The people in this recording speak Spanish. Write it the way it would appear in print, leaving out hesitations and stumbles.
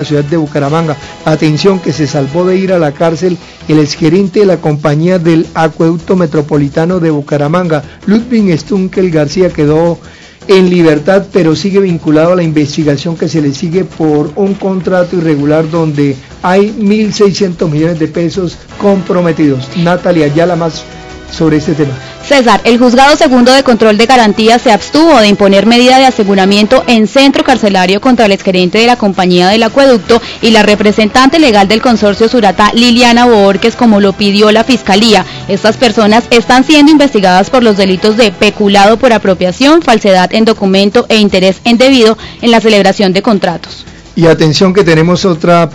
la ciudad de Bucaramanga. Atención, que se salvó de ir a la cárcel el exgerente de la compañía del acueducto metropolitano de Bucaramanga, Ludwig Stunkel García, quedó en libertad, pero sigue vinculado a la investigación que se le sigue por un contrato irregular donde hay 1.600 millones de pesos comprometidos. Natalia Ayala, más sobre este tema. César, el Juzgado Segundo de Control de Garantías se abstuvo de imponer medida de aseguramiento en centro carcelario contra el exgerente de la compañía del acueducto y la representante legal del consorcio Surata, Liliana Boorques, como lo pidió la Fiscalía. Estas personas están siendo investigadas por los delitos de peculado por apropiación, falsedad en documento e interés indebido en la celebración de contratos. Y atención, que tenemos otra